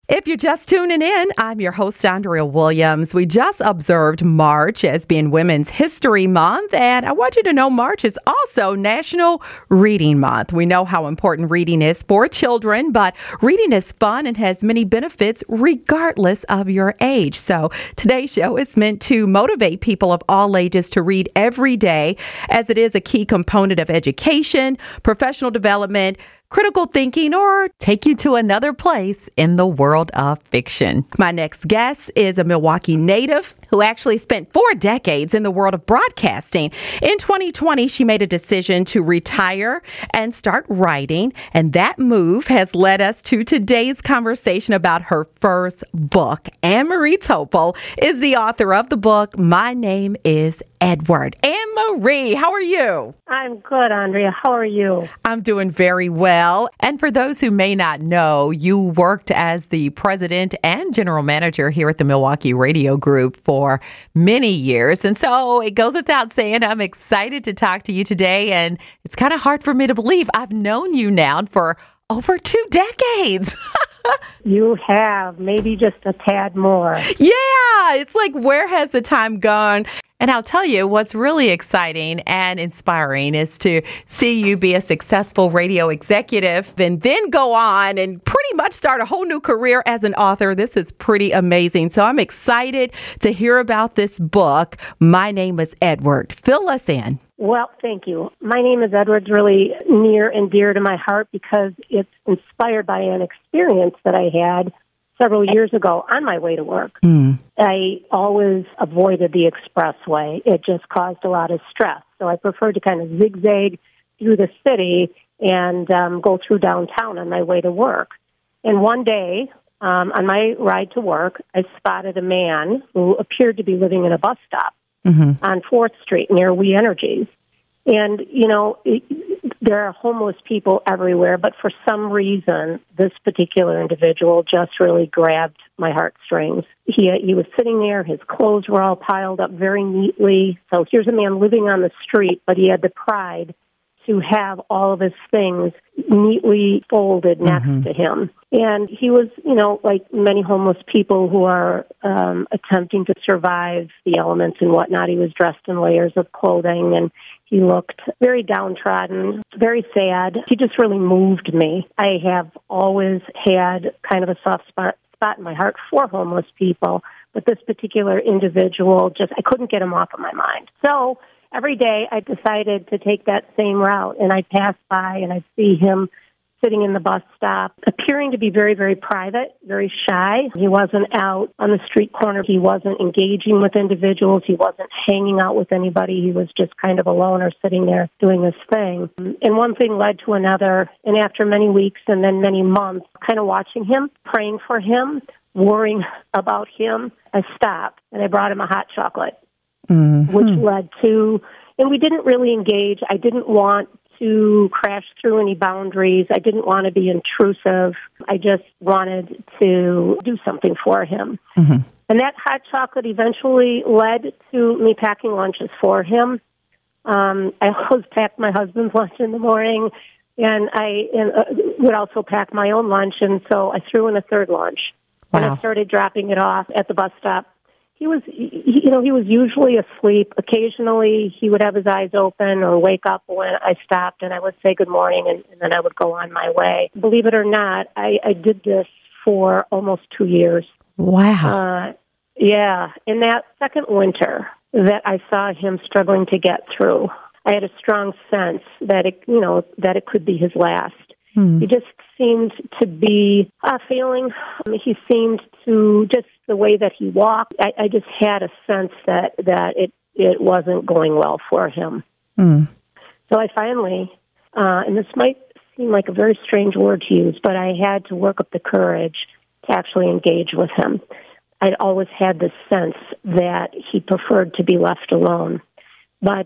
If you're just tuning in, I'm your host, Andrea Williams. We just observed March as being Women's History Month, and I want you to know March is also National Reading Month. We know how important reading is for children, but reading is fun and has many benefits regardless of your age. So today's show is meant to motivate people of all ages to read every day, as it is a key component of education, professional development, critical thinking, or take you to another place in the world of fiction. My next guest is a Milwaukee native who actually spent 4 decades in the world of broadcasting. In 2020, she made a decision to retire and start writing, and that move has led us to today's conversation about her first book. Anne-Marie Topol is the author of the book, My Name is Edward. Anne-Marie, how are you? I'm good, Andrea. How are you? I'm doing very well. And for those who may not know, you worked as the president and general manager here at the Milwaukee Radio Group for many years. And so it goes without saying, I'm excited to talk to you today. And it's kind of hard for me to believe I've known you now for over 2 decades. You have, maybe just a tad more. Yeah, it's like, where has the time gone? And I'll tell you, what's really exciting and inspiring is to see you be a successful radio executive and then go on and pretty much start a whole new career as an author. This is pretty amazing. So I'm excited to hear about this book, My Name is Edward. Fill us in. Well, thank you. My Name is Edward's really near and dear to my heart because it's inspired by an experience that I had several years ago on my way to work. I always avoided the expressway. It just caused a lot of stress. So I preferred to kind of zigzag through the city and go through downtown on my way to work. And one day, on my ride to work, I spotted a man who appeared to be living in a bus stop on 4th Street near We Energies. And, you know, there are homeless people everywhere, but for some reason, this particular individual just really grabbed my heartstrings. He was sitting there, his clothes were all piled up very neatly. So here's a man living on the street, but he had the pride to have all of his things neatly folded next to him. And he was, you know, like many homeless people who are attempting to survive the elements and whatnot. He was dressed in layers of clothing, and he looked very downtrodden, very sad. He just really moved me. I have always had kind of a soft spot in my heart for homeless people, but this particular individual, I couldn't get him off of my mind. So every day I decided to take that same route, and I'd pass by and I'd see him sitting in the bus stop, appearing to be very, very private, very shy. He wasn't out on the street corner. He wasn't engaging with individuals. He wasn't hanging out with anybody. He was just kind of alone or sitting there doing his thing. And one thing led to another. And after many weeks and then many months, kind of watching him, praying for him, worrying about him, I stopped and I brought him a hot chocolate, which led to, and we didn't really engage. I didn't want to crash through any boundaries. I didn't want to be intrusive. I just wanted to do something for him. And that hot chocolate eventually led to me packing lunches for him. I always packed my husband's lunch in the morning, and I would also pack my own lunch, and so I threw in a third lunch. Wow. And I started dropping it off at the bus stop. He was usually asleep. Occasionally, he would have his eyes open or wake up when I stopped, and I would say good morning, and then I would go on my way. Believe it or not, I did this for almost 2 years. Wow. Yeah. In that second winter that I saw him struggling to get through, I had a strong sense that it could be his last. He just seemed to be failing. He seemed to, just the way that he walked, I just had a sense that it wasn't going well for him. So I finally, and this might seem like a very strange word to use, but I had to work up the courage to actually engage with him. I'd always had this sense that he preferred to be left alone. But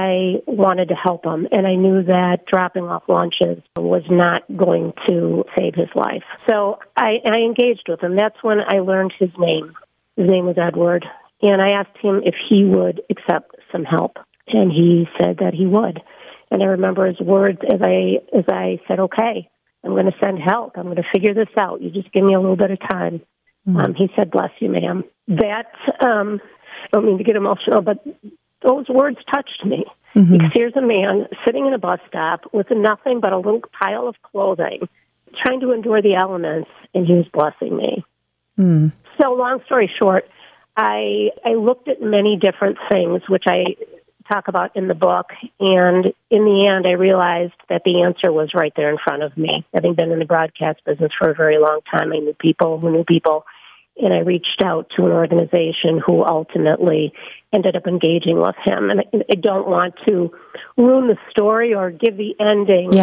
I wanted to help him, and I knew that dropping off lunches was not going to save his life. So I engaged with him. That's when I learned his name. His name was Edward, and I asked him if he would accept some help, and he said that he would. And I remember his words as I said, okay. I'm going to send help. I'm going to figure this out. You just give me a little bit of time. He said, bless you, ma'am. That, I don't mean to get emotional, but those words touched me. Because here's a man sitting in a bus stop with nothing but a little pile of clothing, trying to endure the elements, and he was blessing me. So long story short, I looked at many different things, which I talk about in the book, and in the end, I realized that the answer was right there in front of me. Having been in the broadcast business for a very long time, I knew people who knew people, and I reached out to an organization who ultimately ended up engaging with him. And I don't want to ruin the story or give the ending,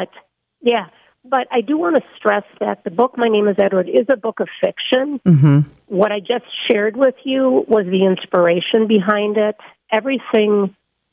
but I do want to stress that the book, My Name is Edward, is a book of fiction. What I just shared with you was the inspiration behind it. Everything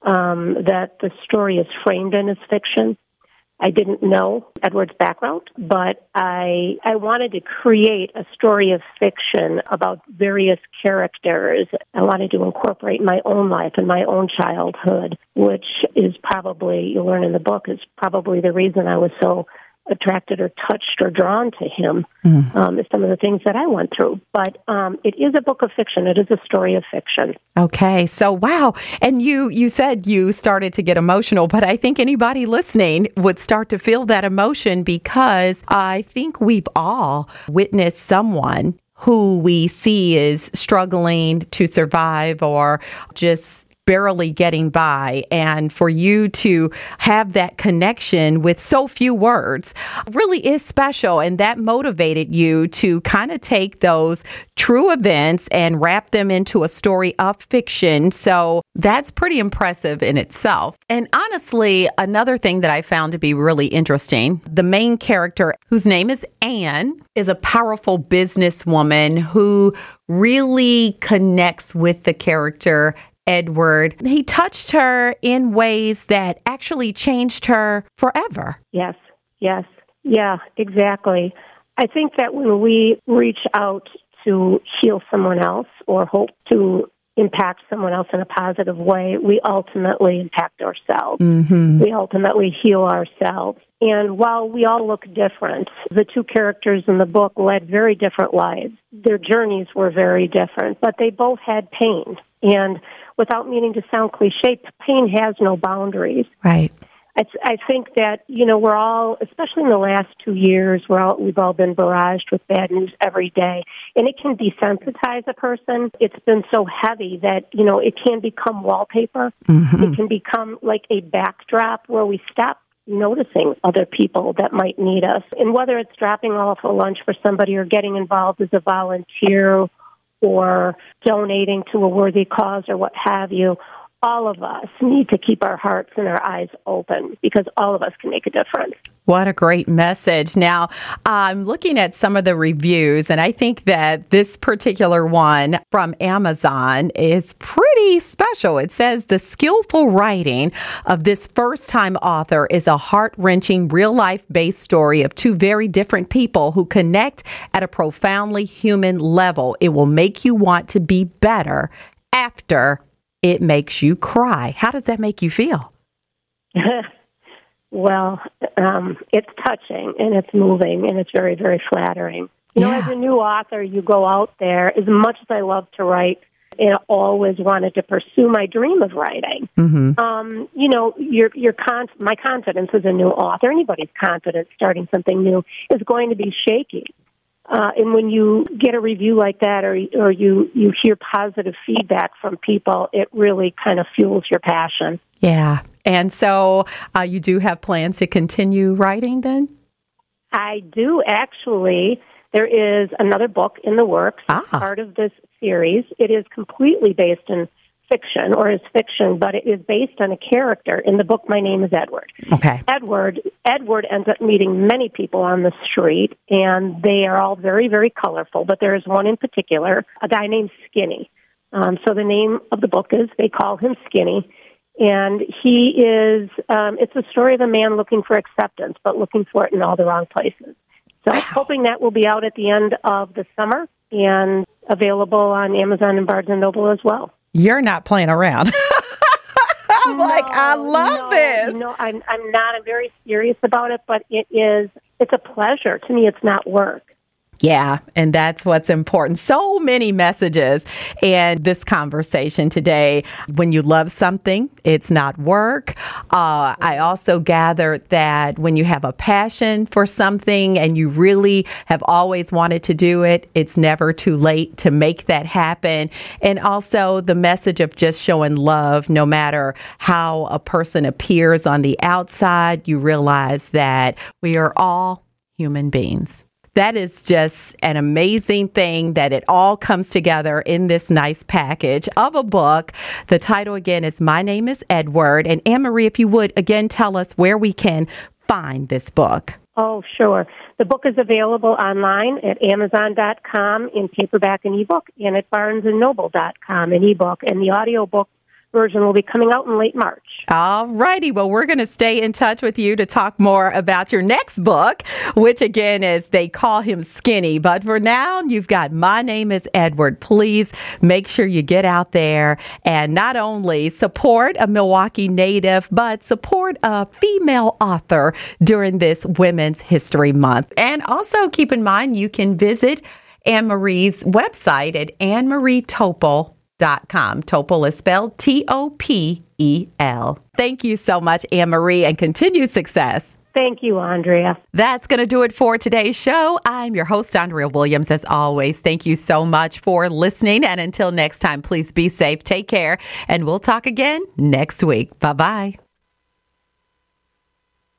that the story is framed in is fiction. I didn't know Edward's background, but I wanted to create a story of fiction about various characters. I wanted to incorporate my own life and my own childhood, which is probably, you'll learn in the book, is probably the reason I was so attracted or touched or drawn to him, is some of the things that I went through. But it is a book of fiction. It is a story of fiction. Okay. So, wow. And you said you started to get emotional, but I think anybody listening would start to feel that emotion because I think we've all witnessed someone who we see is struggling to survive or just barely getting by. And for you to have that connection with so few words really is special. And that motivated you to kind of take those true events and wrap them into a story of fiction. So that's pretty impressive in itself. And honestly, another thing that I found to be really interesting, the main character, whose name is Anne, is a powerful businesswoman who really connects with the character Edward. He touched her in ways that actually changed her forever. Yes. Yeah, exactly. I think that when we reach out to heal someone else or hope to impact someone else in a positive way, we ultimately impact ourselves. We ultimately heal ourselves. And while we all look different, the two characters in the book led very different lives. Their journeys were very different, but they both had pain. And without meaning to sound cliche, pain has no boundaries. Right. I think that, we're all, especially in the last 2 years, we've all been barraged with bad news every day. And it can desensitize a person. It's been so heavy that, it can become wallpaper. It can become like a backdrop where we stop noticing other people that might need us. And whether it's dropping off a lunch for somebody or getting involved as a volunteer or donating to a worthy cause or what have you, all of us need to keep our hearts and our eyes open because all of us can make a difference. What a great message. Now, I'm looking at some of the reviews, and I think that this particular one from Amazon is pretty special. It says the skillful writing of this first-time author is a heart-wrenching, real-life-based story of two very different people who connect at a profoundly human level. It will make you want to be better after it makes you cry. How does that make you feel? Well, it's touching and it's moving and it's very, very flattering. As a new author, you go out there. As much as I love to write and always wanted to pursue my dream of writing, my confidence as a new author, anybody's confidence starting something new, is going to be shaky. And when you get a review like that or you hear positive feedback from people, it really kind of fuels your passion. Yeah. And so you do have plans to continue writing then? I do, actually. There is another book in the works, part of this series. It is completely based in fiction, or is fiction, but it is based on a character. In the book, My Name is Edward. Okay. Edward ends up meeting many people on the street, and they are all very, very colorful, but there is one in particular, a guy named Skinny. So the name of the book is, they call him Skinny, and he is, it's a story of a man looking for acceptance, but looking for it in all the wrong places. So hoping that will be out at the end of the summer and available on Amazon and Barnes & Noble as well. You're not playing around. I love this. I'm not. I'm very serious about it, but it's it's a pleasure. To me, it's not work. Yeah, and that's what's important. So many messages in this conversation today. When you love something, it's not work. I also gathered that when you have a passion for something and you really have always wanted to do it, it's never too late to make that happen. And also the message of just showing love, no matter how a person appears on the outside, you realize that we are all human beings. That is just an amazing thing that it all comes together in this nice package of a book. The title again is My Name is Edward. And Anne-Marie, if you would, again, tell us where we can find this book. Oh, sure. The book is available online at Amazon.com in paperback and ebook, and at BarnesandNoble.com in ebook. And the audiobook version will be coming out in late March. All righty. Well, we're going to stay in touch with you to talk more about your next book, which again is They Call Him Skinny. But for now, you've got My Name is Edward. Please make sure you get out there and not only support a Milwaukee native, but support a female author during this Women's History Month. And also keep in mind, you can visit Anne-Marie's website at AnneMarieTopel.com. Topel is spelled Topel. Thank you so much, Anne-Marie, and continued success. Thank you, Andrea. That's going to do it for today's show. I'm your host, Andrea Williams, as always. Thank you so much for listening. And until next time, please be safe, take care, and we'll talk again next week. Bye-bye.